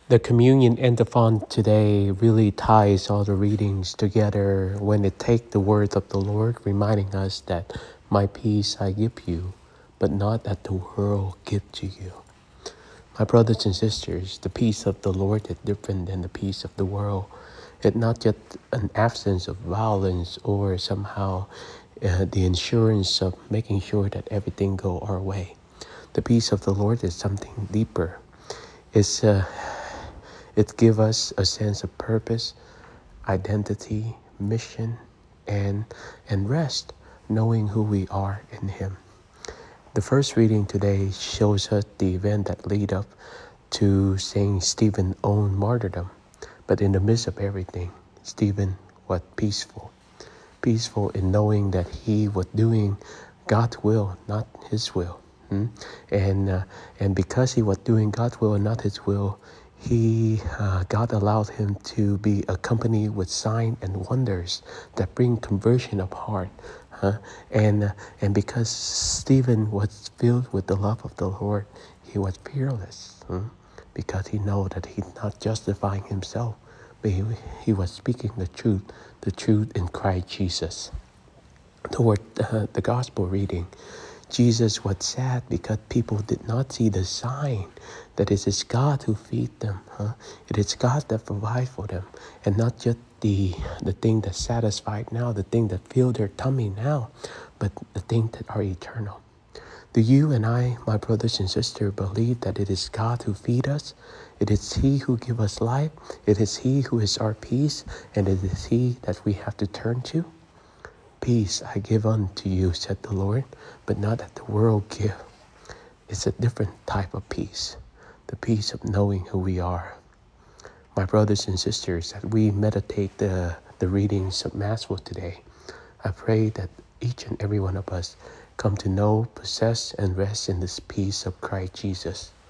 The communion antiphon today really ties all the readings together when it takes the words of the Lord, reminding us that my peace I give you, but not that the world give to you. My brothers and sisters, the peace of the Lord is different than the peace of the world. It's not just an absence of violence or somehow the insurance of making sure that everything go our way. The peace of the Lord is something deeper. It's it gives us a sense of purpose, identity, mission, and rest, knowing who we are in Him. The first reading today shows us the event that lead up to Saint Stephen's own martyrdom. But in the midst of everything, Stephen was peaceful. Peaceful in knowing that he was doing God's will, not his will. And because he was doing God's will and not his will, God allowed him to be accompanied with signs and wonders that bring conversion of heart. And because Stephen was filled with the love of the Lord, he was fearless. Because he know that he's not justifying himself, but he was speaking the truth in Christ Jesus. Toward the gospel reading, Jesus was sad because people did not see the sign that it is God who feed them. It is God that provides for them, and not just the thing that satisfied now, the thing that fill their tummy now, but the things that are eternal. Do you and I, my brothers and sisters, believe that it is God who feed us? It is He who gives us life. It is He who is our peace, and it is He that we have to turn to. Peace I give unto you, said the Lord, but not that the world give. It's a different type of peace, the peace of knowing who we are. My brothers and sisters, as we meditate the readings of Mass for today, I pray that each and every one of us come to know, possess, and rest in this peace of Christ Jesus.